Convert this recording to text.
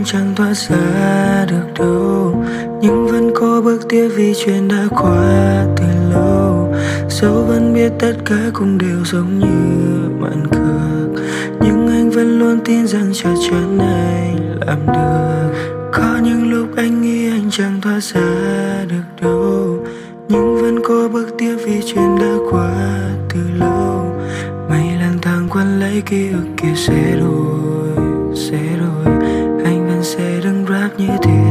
anh chẳng thoát ra được đâu, nhưng vẫn có bước tiếp vì chuyện đã qua từ lâu. Dẫu vẫn biết tất cả cũng đều giống như màn cược, nhưng anh vẫn luôn tin rằng chắc chắn anh làm được. Có những lúc anh nghĩ anh chẳng thoát ra được đâu, nhưng vẫn có bước tiếp vì chuyện đã qua từ lâu. Mây lang thang quấn lấy ký ức kia sẽ rồi, anh vẫn sẽ đứng rap như thế.